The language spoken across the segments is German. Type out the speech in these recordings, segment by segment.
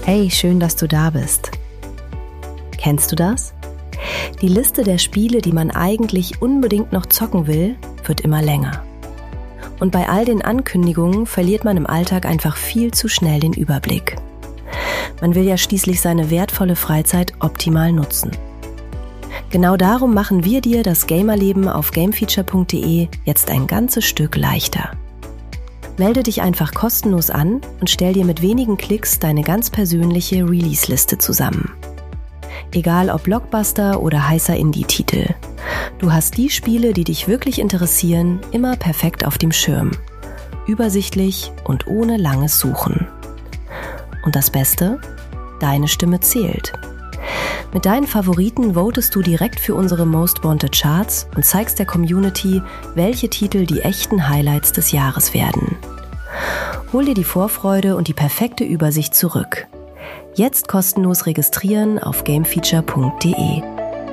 Hey, schön, dass du da bist. Kennst du das? Die Liste der Spiele, die man eigentlich unbedingt noch zocken will, wird immer länger. Und bei all den Ankündigungen verliert man im Alltag einfach viel zu schnell den Überblick. Man will ja schließlich seine wertvolle Freizeit optimal nutzen. Genau darum machen wir dir das Gamerleben auf gamefeature.de jetzt ein ganzes Stück leichter. Melde dich einfach kostenlos an und stell dir mit wenigen Klicks deine ganz persönliche Release-Liste zusammen. Egal ob Blockbuster oder heißer Indie-Titel. Du hast die Spiele, die dich wirklich interessieren, immer perfekt auf dem Schirm. Übersichtlich und ohne langes Suchen. Und das Beste? Deine Stimme zählt. Mit deinen Favoriten votest du direkt für unsere Most Wanted Charts und zeigst der Community, welche Titel die echten Highlights des Jahres werden. Hol dir die Vorfreude und die perfekte Übersicht zurück. Jetzt kostenlos registrieren auf gamefeature.de.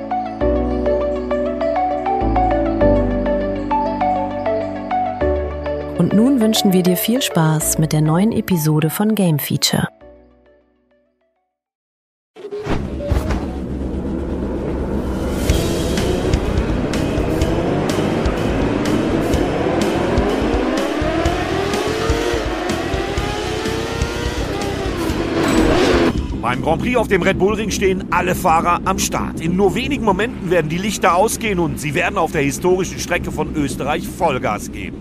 Und nun wünschen wir dir viel Spaß mit der neuen Episode von Game Feature. Beim Grand Prix auf dem Red Bull Ring stehen alle Fahrer am Start. In nur wenigen Momenten werden die Lichter ausgehen und sie werden auf der historischen Strecke von Österreich Vollgas geben.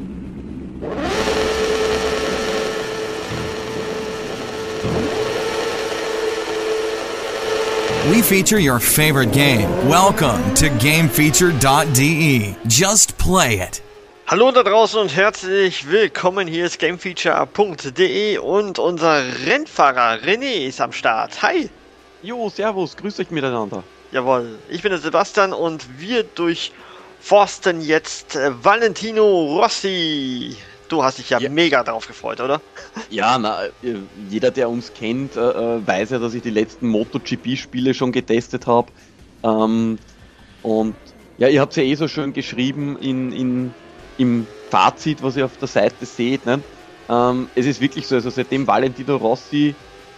We feature your favorite game. Welcome to GameFeature.de. Just play it. Hallo da draußen und herzlich willkommen. Hier ist GameFeature.de und unser Rennfahrer René ist am Start. Hi! Jo, servus, grüß euch miteinander. Jawohl, ich bin der Sebastian und wir durchforsten jetzt Valentino Rossi. Du hast dich ja mega drauf gefreut, oder? Ja, jeder, der uns kennt, weiß ja, dass ich die letzten MotoGP-Spiele schon getestet habe. Und ja, ihr habt es ja eh so schön geschrieben im Fazit, was ihr auf der Seite seht. Ne? Es ist wirklich so, also seitdem Valentino Rossi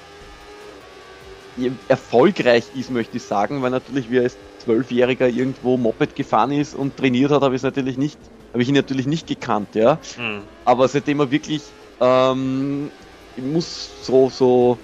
erfolgreich ist, möchte ich sagen, weil natürlich wie er als 12-Jähriger irgendwo Moped gefahren ist und trainiert hat, habe ich ihn natürlich nicht gekannt, ja. Aber seitdem er wirklich ich muss so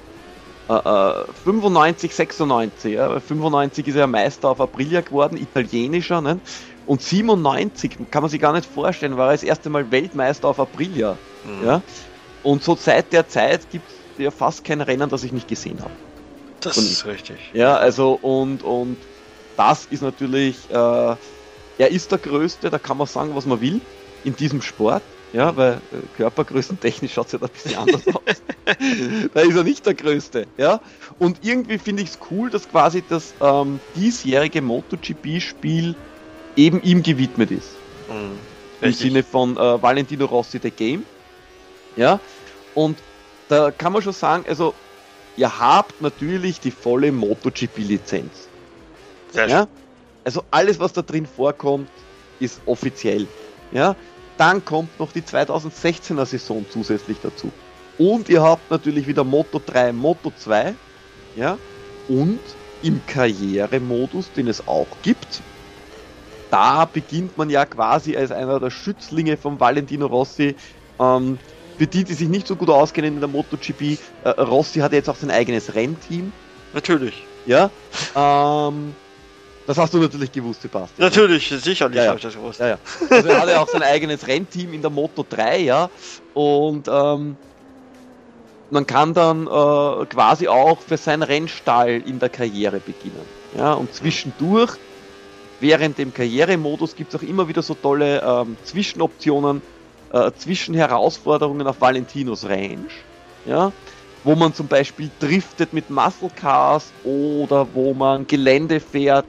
95, 96, ja, 95 ist er Meister auf Aprilia geworden, italienischer, ne? Und 97, kann man sich gar nicht vorstellen, war er das erste Mal Weltmeister auf Aprilia. Ja? Und so seit der Zeit gibt es ja fast kein Rennen, das ich nicht gesehen habe. Das ist richtig. Ja, also und das ist natürlich, er ist der Größte, da kann man sagen, was man will, in diesem Sport. Ja, weil körpergrößentechnisch schaut es ja da ein bisschen anders aus. Da ist er nicht der Größte. Ja? Und irgendwie finde ich es cool, dass quasi das diesjährige MotoGP-Spiel eben ihm gewidmet ist. Im Sinne von Valentino Rossi The Game. Ja, und da kann man schon sagen, also ihr habt natürlich die volle MotoGP-Lizenz. Ja? Also alles, was da drin vorkommt, ist offiziell. Ja? Dann kommt noch die 2016er Saison zusätzlich dazu. Und ihr habt natürlich wieder Moto 3, Moto 2. Ja? Und im Karrieremodus, den es auch gibt, da beginnt man ja quasi als einer der Schützlinge von Valentino Rossi. Für die sich nicht so gut auskennen in der MotoGP, Rossi hat jetzt auch sein eigenes Rennteam. Natürlich. Ja. Das hast du natürlich gewusst, Sebastian. Natürlich, sicherlich habe ich das gewusst. Ja. Also er hat ja auch sein eigenes Rennteam in der Moto 3, ja. Und man kann dann quasi auch für seinen Rennstall in der Karriere beginnen. Ja. Und zwischendurch, während dem Karrieremodus, gibt es auch immer wieder so tolle Zwischenoptionen, Zwischenherausforderungen auf Valentinos Range, ja, wo man zum Beispiel driftet mit Muscle Cars oder wo man Gelände fährt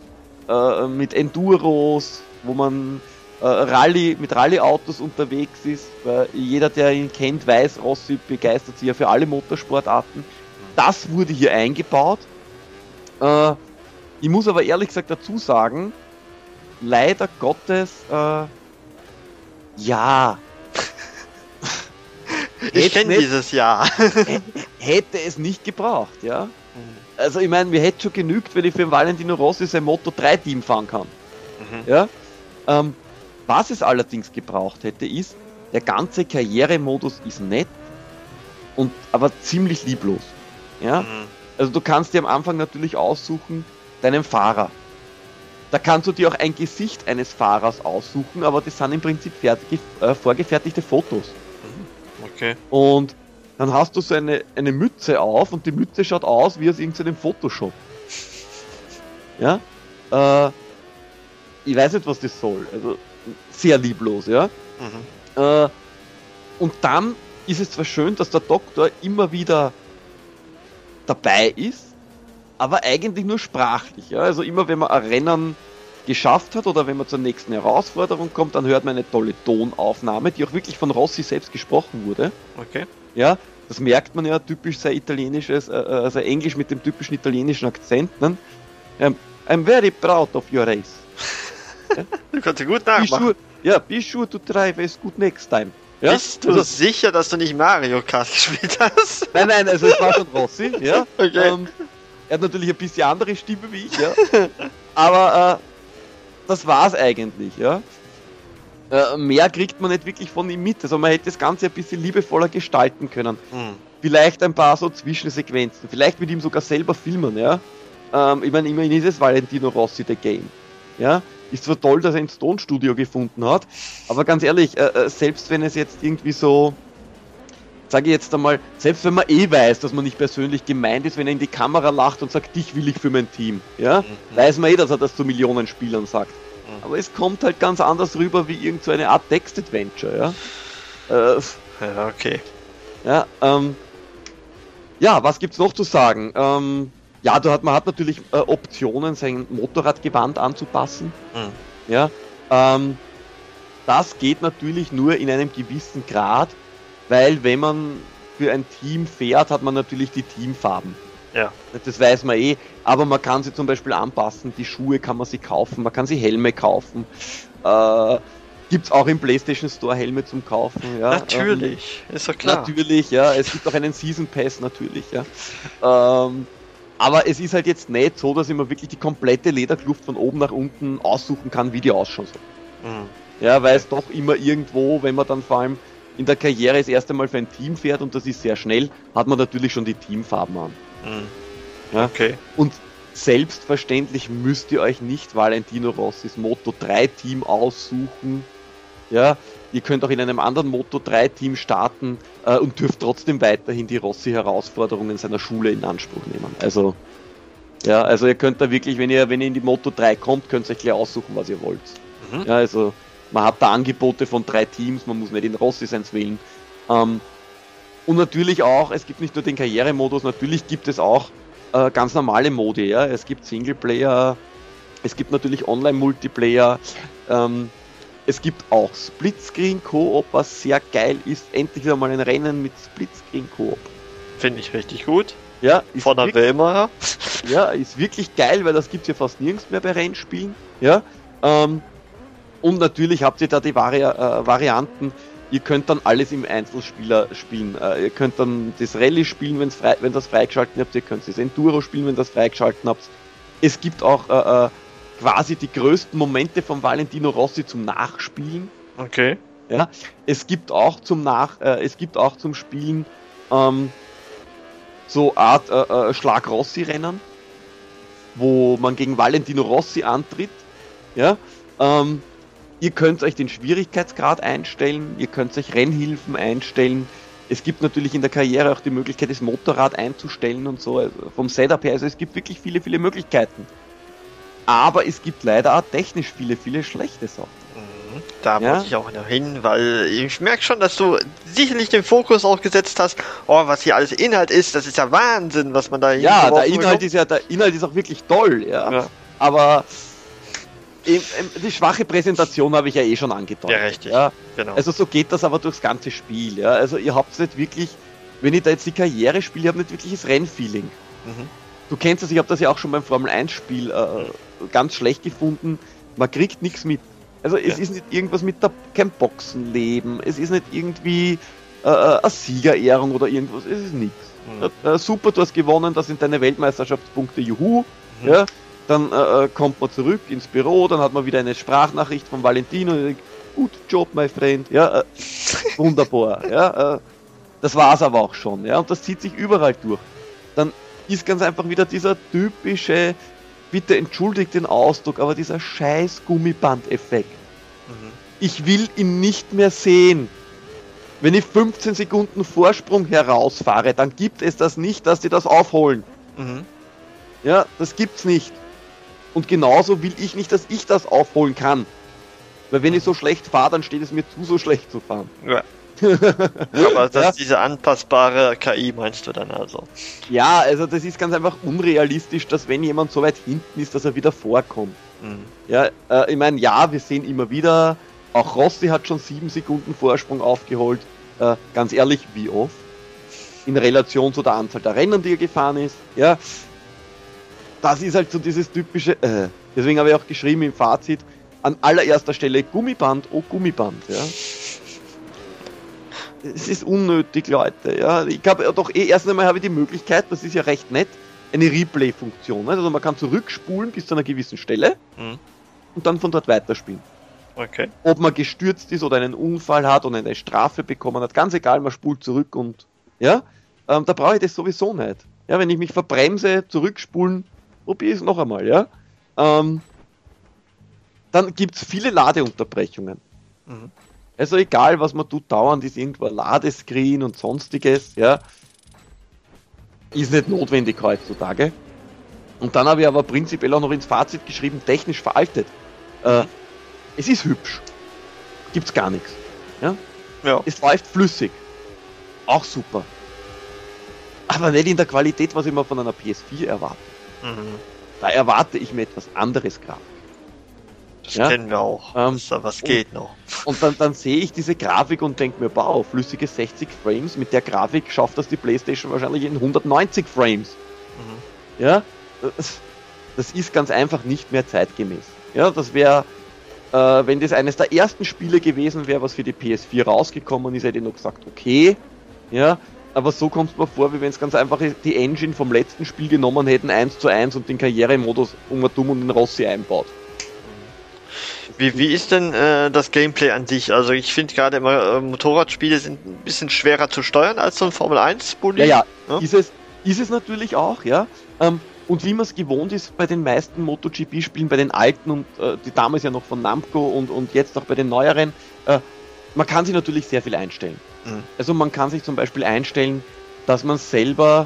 mit Enduros, wo man mit Rallye-Autos unterwegs ist, weil jeder, der ihn kennt, weiß, Rossi begeistert sich ja für alle Motorsportarten. Das wurde hier eingebaut. Ich muss aber ehrlich gesagt dazu sagen, leider Gottes, ja. Ich kenne dieses Jahr. Hätte es nicht gebraucht, ja. Also ich meine, mir hätte schon genügt, wenn ich für Valentino Rossi sein Moto 3 Team fahren kann. Ja. Was es allerdings gebraucht hätte, ist, der ganze Karrieremodus ist nett, aber ziemlich lieblos. Ja. Also du kannst dir am Anfang natürlich aussuchen, deinen Fahrer. Da kannst du dir auch ein Gesicht eines Fahrers aussuchen, aber das sind im Prinzip vorgefertigte Fotos. Okay. Und dann hast du so eine Mütze auf und die Mütze schaut aus wie aus irgendeinem Photoshop. Ja? Ich weiß nicht, was das soll. Also sehr lieblos, ja. Und dann ist es zwar schön, dass der Doktor immer wieder dabei ist, aber eigentlich nur sprachlich. Ja? Also immer wenn man ein Rennen geschafft hat oder wenn man zur nächsten Herausforderung kommt, dann hört man eine tolle Tonaufnahme, die auch wirklich von Rossi selbst gesprochen wurde. Okay. Ja, das merkt man ja typisch sein italienisches, also Englisch mit dem typischen italienischen Akzent. Ne? I'm very proud of your race. Ja? Du kannst gut nachmachen. Be sure to drive as good next time. Ja? Bist du sicher, dass du nicht Mario Kart gespielt hast? Nein, also es war schon Rossi. Ja? Okay. Er hat natürlich ein bisschen andere Stimme wie ich, ja. Aber das war's eigentlich, ja. Mehr kriegt man nicht wirklich von ihm mit. Also man hätte das Ganze ein bisschen liebevoller gestalten können. Vielleicht ein paar so Zwischensequenzen. Vielleicht mit ihm sogar selber filmen, ja. Ich meine, immerhin ist es Valentino Rossi the Game. Ja. Ist zwar toll, dass er ins Tonstudio gefunden hat, aber ganz ehrlich, selbst wenn es jetzt irgendwie so, sage ich jetzt einmal, selbst wenn man weiß, dass man nicht persönlich gemeint ist, wenn er in die Kamera lacht und sagt, dich will ich für mein Team, ja, weiß man dass er das zu Millionen Spielern sagt. Aber es kommt halt ganz anders rüber wie irgend so eine Art Text-Adventure, ja. Ja, okay. Ja, was gibt's noch zu sagen? Man hat natürlich Optionen, sein Motorradgewand anzupassen. Ja, das geht natürlich nur in einem gewissen Grad, weil wenn man für ein Team fährt, hat man natürlich die Teamfarben. Ja. Das weiß man aber man kann sie zum Beispiel anpassen, die Schuhe kann man sie kaufen, man kann sie Helme kaufen. Gibt's auch im PlayStation Store Helme zum Kaufen. Ja? Natürlich, ist doch klar. Natürlich, ja. Es gibt auch einen Season Pass natürlich, ja. Aber es ist halt jetzt nicht so, dass ich mir wirklich die komplette Lederkluft von oben nach unten aussuchen kann, wie die ausschauen soll. Ja, weil es doch immer irgendwo, wenn man dann vor allem in der Karriere das erste Mal für ein Team fährt und das ist sehr schnell, hat man natürlich schon die Teamfarben an. Ja? Okay. Und selbstverständlich müsst ihr euch nicht Valentino Rossis Moto 3 Team aussuchen. Ja, ihr könnt auch in einem anderen Moto 3 Team starten und dürft trotzdem weiterhin die Rossi Herausforderungen seiner Schule in Anspruch nehmen. Also ihr könnt da wirklich, wenn ihr in die Moto 3 kommt, könnt ihr euch gleich aussuchen, was ihr wollt. Ja, also man hat da Angebote von 3 Teams, man muss nicht in Rossi seins wählen. Und natürlich auch, es gibt nicht nur den Karrieremodus, natürlich gibt es auch ganz normale Modi, ja. Es gibt Singleplayer, es gibt natürlich Online-Multiplayer, es gibt auch Splitscreen-Koop, was sehr geil ist. Endlich wieder mal ein Rennen mit Splitscreen-Koop. Finde ich richtig gut. Ja, von der Wilma. Ja, ist wirklich geil, weil das gibt es ja fast nirgends mehr bei Rennspielen. Ja, und natürlich habt ihr da die Varianten. Ihr könnt dann alles im Einzelspieler spielen. Ihr könnt dann das Rallye spielen, wenn das freigeschalten habt. Ihr könnt das Enduro spielen, wenn das freigeschalten habt. Es gibt auch quasi die größten Momente von Valentino Rossi zum Nachspielen. Okay. Ja, es gibt auch zum Spielen so Art Schlag-Rossi-Rennen, wo man gegen Valentino Rossi antritt. Ja, ihr könnt euch den Schwierigkeitsgrad einstellen, ihr könnt euch Rennhilfen einstellen. Es gibt natürlich in der Karriere auch die Möglichkeit, das Motorrad einzustellen und so, also vom Setup her. Also es gibt wirklich viele, viele Möglichkeiten. Aber es gibt leider auch technisch viele, viele schlechte Sachen. Da muss ich auch noch hin, weil ich merke schon, dass du sicherlich den Fokus auch gesetzt hast, was hier alles Inhalt ist, das ist ja Wahnsinn, was man da hier der Inhalt ist auch wirklich toll, ja. Aber die schwache Präsentation habe ich ja schon angedeutet. Ja, richtig. Ja. Genau. Also so geht das aber durchs ganze Spiel, ja. Also ihr habt nicht wirklich, wenn ich da jetzt die Karriere spiele, ihr habt nicht wirkliches Rennfeeling. Du kennst das, ich habe das ja auch schon beim Formel 1 Spiel ganz schlecht gefunden. Man kriegt nichts mit. Also es ist nicht irgendwas mit kein Boxenleben, es ist nicht irgendwie eine Siegerehrung oder irgendwas, es ist nichts. Super, du hast gewonnen, das sind deine Weltmeisterschaftspunkte, juhu. Ja, dann kommt man zurück ins Büro, dann hat man wieder eine Sprachnachricht von Valentino, gut Job, my friend, ja, wunderbar, ja, das war's aber auch schon, ja, und das zieht sich überall durch. Dann ist ganz einfach wieder dieser typische, bitte entschuldigt den Ausdruck, aber dieser scheiß Gummiband-Effekt. Ich will ihn nicht mehr sehen. Wenn ich 15 Sekunden Vorsprung herausfahre, dann gibt es das nicht, dass die das aufholen. Ja, das gibt's nicht. Und genauso will ich nicht, dass ich das aufholen kann. Weil wenn ich so schlecht fahre, dann steht es mir zu, so schlecht zu fahren. Ja. Aber das ist diese anpassbare KI, meinst du dann also? Ja, also das ist ganz einfach unrealistisch, dass wenn jemand so weit hinten ist, dass er wieder vorkommt. Ja, ich meine, ja, wir sehen immer wieder, auch Rossi hat schon 7 Sekunden Vorsprung aufgeholt. Ganz ehrlich, wie oft? In Relation zu der Anzahl der Rennen, die er gefahren ist. Ja, das ist halt so dieses typische, deswegen habe ich auch geschrieben im Fazit, an allererster Stelle Gummiband, oh Gummiband, ja. Es ist unnötig, Leute, ja. Ich habe doch erst einmal habe ich die Möglichkeit, das ist ja recht nett, eine Replay-Funktion. Also man kann zurückspulen bis zu einer gewissen Stelle und dann von dort weiterspielen. Okay. Ob man gestürzt ist oder einen Unfall hat und eine Strafe bekommen hat, ganz egal, man spult zurück und, ja, da brauche ich das sowieso nicht. Ja, wenn ich mich verbremse, zurückspulen, probiere ich es noch einmal, ja. Dann gibt es viele Ladeunterbrechungen. Also egal, was man tut, dauernd ist irgendwo ein Ladescreen und sonstiges, ja. Ist nicht notwendig heutzutage. Und dann habe ich aber prinzipiell auch noch ins Fazit geschrieben, technisch veraltet. Es ist hübsch. Gibt's gar nichts. Ja? Ja. Es läuft flüssig. Auch super. Aber nicht in der Qualität, was ich mir von einer PS4 erwarte. Da erwarte ich mir etwas anderes Grafik. Das kennen wir auch. Was geht noch? Und dann sehe ich diese Grafik und denke mir, wow, flüssige 60 Frames, mit der Grafik schafft das die PlayStation wahrscheinlich in 190 Frames. Ja, das ist ganz einfach nicht mehr zeitgemäß. Ja, das wäre, wenn das eines der ersten Spiele gewesen wäre, was für die PS4 rausgekommen ist, hätte ich noch gesagt, okay, ja, aber so kommt es mir vor, wie wenn es ganz einfach die Engine vom letzten Spiel genommen hätten, 1:1 und den Karrieremodus und den Rossi einbaut. Wie ist denn das Gameplay an sich? Also ich finde gerade immer, Motorradspiele sind ein bisschen schwerer zu steuern als so ein Formel-1-Bulli. Ja, ist es natürlich auch, ja. Und wie man es gewohnt ist bei den meisten MotoGP-Spielen, bei den alten und die damals ja noch von Namco und jetzt auch bei den neueren, man kann sich natürlich sehr viel einstellen. Also man kann sich zum Beispiel einstellen, dass man selber,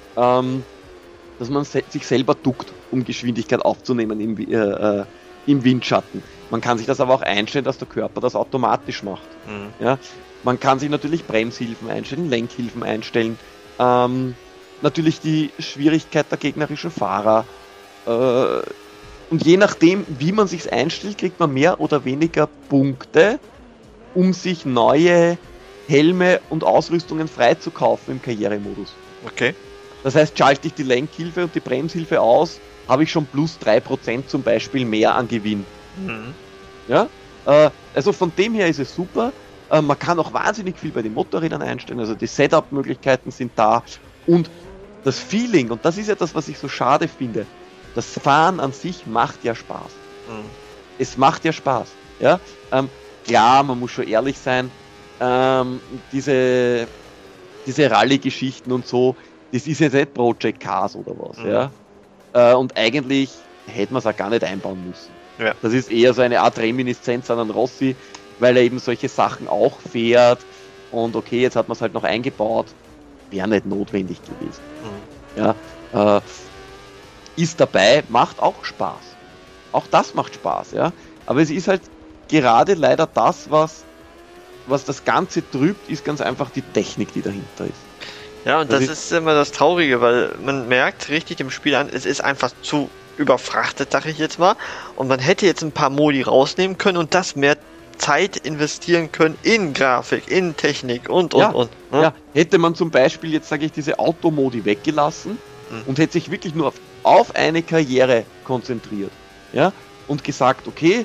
sich selber duckt, um Geschwindigkeit aufzunehmen im Windschatten. Man kann sich das aber auch einstellen, dass der Körper das automatisch macht. Ja? Man kann sich natürlich Bremshilfen einstellen, Lenkhilfen einstellen, natürlich die Schwierigkeit der gegnerischen Fahrer. Und je nachdem, wie man sich's einstellt, kriegt man mehr oder weniger Punkte, um sich neue Helme und Ausrüstungen freizukaufen im Karrieremodus. Okay. Das heißt, schalte ich die Lenkhilfe und die Bremshilfe aus, habe ich schon plus 3% zum Beispiel mehr an Gewinn. Ja? Also von dem her ist es super. Man kann auch wahnsinnig viel bei den Motorrädern einstellen, also die Setup-Möglichkeiten sind da und das Feeling, und das ist ja das, was ich so schade finde, das Fahren an sich macht ja Spaß. Es macht ja Spaß. Ja? Klar, man muss schon ehrlich sein, diese Rallye-Geschichten und so, das ist jetzt nicht Project Cars oder was. Ja? Und eigentlich hätte man es auch gar nicht einbauen müssen. Ja. Das ist eher so eine Art Reminiszenz an einen Rossi, weil er eben solche Sachen auch fährt und okay, jetzt hat man es halt noch eingebaut, wäre nicht notwendig gewesen. Ja, ist dabei, macht auch Spaß. Auch das macht Spaß, ja. Aber es ist halt gerade leider das, was das Ganze trübt, ist ganz einfach die Technik, die dahinter ist. Ja, und das ist immer das Traurige, weil man merkt richtig im Spiel an, es ist einfach zu überfrachtet, sag ich jetzt mal. Und man hätte jetzt ein paar Modi rausnehmen können und das mehr Zeit investieren können in Grafik, in Technik und. Ne? Ja, hätte man zum Beispiel, jetzt sage ich, diese Automodi weggelassen und hätte sich wirklich nur auf eine Karriere konzentriert. Ja, und gesagt, okay,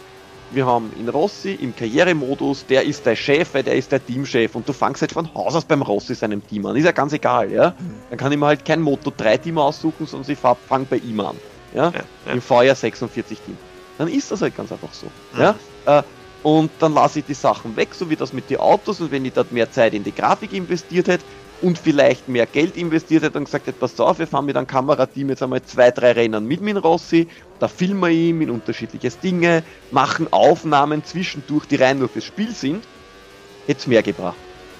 wir haben in Rossi im Karrieremodus, der ist der Chef, weil der ist der Teamchef und du fängst halt von Haus aus beim Rossi seinem Team an. Ist ja ganz egal, ja. Dann kann ich mir halt kein Moto3-Team aussuchen, sondern ich fange bei ihm an. Ja? Im VR 46 Team. Dann ist das halt ganz einfach so. Ja? Und dann lasse ich die Sachen weg, so wie das mit den Autos, und wenn ich dort mehr Zeit in die Grafik investiert hätte und vielleicht mehr Geld investiert hätte und gesagt hätte, pass auf, wir fahren mit einem Kamerateam jetzt einmal 2-3 Rennen mit Rossi, da filmen wir ihn mit unterschiedliches Dinge, machen Aufnahmen zwischendurch, die rein nur fürs Spiel sind, hätte es mehr gebracht.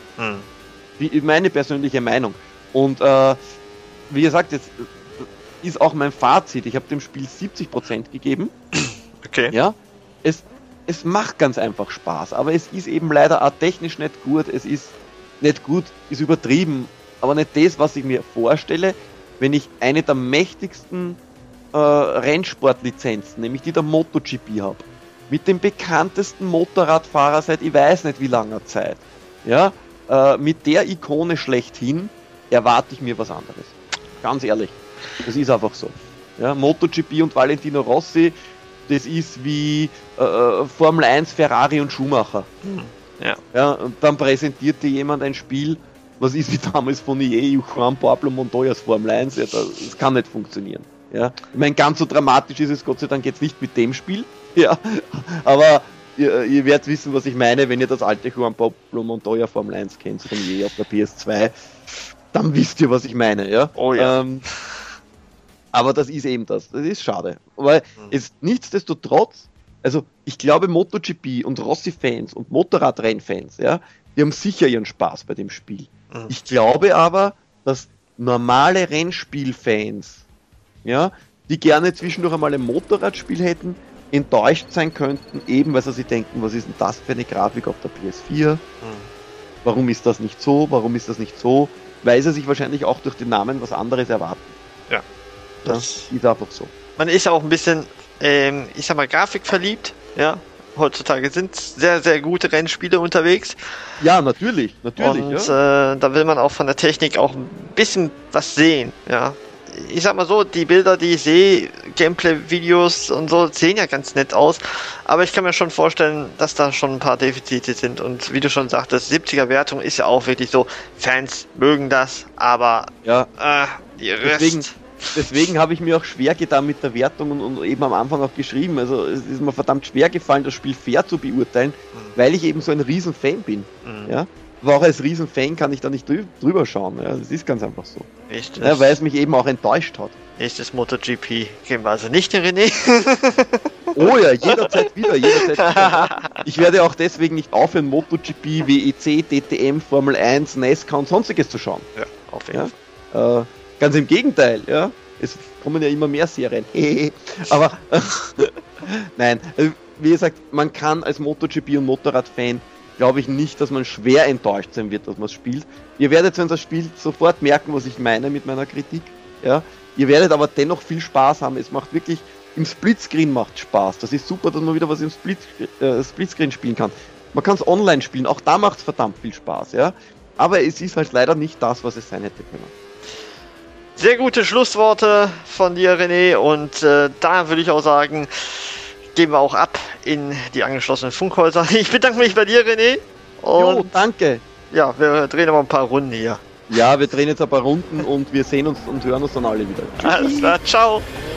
Meine persönliche Meinung. Und wie gesagt, jetzt ist auch mein Fazit, ich habe dem Spiel 70% gegeben. Okay. Ja, es macht ganz einfach Spaß, aber es ist eben leider auch technisch nicht gut, es ist nicht gut, ist übertrieben, aber nicht das, was ich mir vorstelle, wenn ich eine der mächtigsten Rennsportlizenzen, nämlich die der MotoGP habe, mit dem bekanntesten Motorradfahrer seit ich weiß nicht wie langer Zeit, ja, mit der Ikone schlechthin, erwarte ich mir was anderes. Ganz ehrlich, das ist einfach so. Ja, MotoGP und Valentino Rossi, das ist wie Formel 1, Ferrari und Schumacher. Ja, und dann präsentiert dir jemand ein Spiel, was ist wie damals von EA, Juan Pablo Montoyas Formel 1, ja, das kann nicht funktionieren. Ja. Ich meine, ganz so dramatisch ist es Gott sei Dank jetzt nicht mit dem Spiel, ja, aber ihr werdet wissen, was ich meine, wenn ihr das alte Juan Pablo Montoya Formel 1 kennt, von EA auf der PS2, dann wisst ihr, was ich meine. Ja. Oh ja. Aber das ist eben das ist schade, weil es nichtsdestotrotz, also ich glaube MotoGP und Rossi-Fans und Motorradrennfans, ja, die haben sicher ihren Spaß bei dem Spiel. Ich glaube aber, dass normale Rennspielfans, ja, die gerne zwischendurch einmal ein Motorradspiel hätten, enttäuscht sein könnten, eben weil sie sich denken, was ist denn das für eine Grafik auf der PS4? Warum ist das nicht so? Warum ist das nicht so? Weil sie sich wahrscheinlich auch durch den Namen was anderes erwarten. Ja. Das ist einfach so. Man ist auch ein bisschen, ich sag mal, grafikverliebt, ja. Heutzutage sind sehr, sehr gute Rennspiele unterwegs. Ja, natürlich. Und ja. Da will man auch von der Technik auch ein bisschen was sehen, ja. Ich sag mal so, die Bilder, die ich sehe, Gameplay-Videos und so, sehen ja ganz nett aus, aber ich kann mir schon vorstellen, dass da schon ein paar Defizite sind, und wie du schon sagtest, 70er-Wertung ist ja auch wirklich so, Fans mögen das, aber ja. Die Rest... Deswegen habe ich mir auch schwer getan mit der Wertung und eben am Anfang auch geschrieben, also es ist mir verdammt schwer gefallen, das Spiel fair zu beurteilen, weil ich eben so ein Riesen-Fan bin, ja. Aber auch als Riesen-Fan kann ich da nicht drüber schauen, ja. Das ist ganz einfach so. Ja, weil es mich eben auch enttäuscht hat. Nächstes MotoGP gehen wir also nicht in René. Oh ja, jederzeit wieder. Ich werde auch deswegen nicht aufhören, MotoGP, WEC, DTM, Formel 1, NASCAR und sonstiges zu schauen. Ja, auf jeden Fall. Ganz im Gegenteil, ja. Es kommen ja immer mehr Serien. Aber nein, wie gesagt, man kann als MotoGP und Motorrad-Fan, glaube ich nicht, dass man schwer enttäuscht sein wird, dass man es spielt. Ihr werdet, wenn ihr das spielt, sofort merken, was ich meine mit meiner Kritik. Ja. Ihr werdet aber dennoch viel Spaß haben. Es macht wirklich, im Splitscreen macht Spaß. Das ist super, dass man wieder was im Splitscreen spielen kann. Man kann es online spielen, auch da macht es verdammt viel Spaß. Ja. Aber es ist halt leider nicht das, was es sein hätte können. Sehr gute Schlussworte von dir, René, und da würde ich auch sagen, gehen wir auch ab in die angeschlossenen Funkhäuser. Ich bedanke mich bei dir, René. Und jo, danke. Ja, wir drehen aber ein paar Runden hier. Ja, wir drehen jetzt ein paar Runden und wir sehen uns und hören uns dann alle wieder. Alles klar, ciao.